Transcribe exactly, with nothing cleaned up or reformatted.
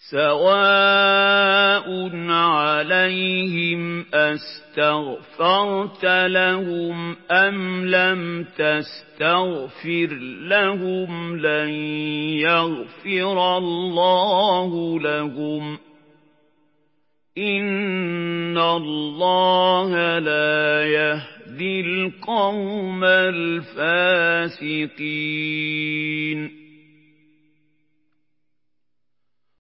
سواء عليهم أستغفرت لهم أم لم تستغفر لهم لن يغفر الله لهم إن الله لا يهدي القوم الفاسقين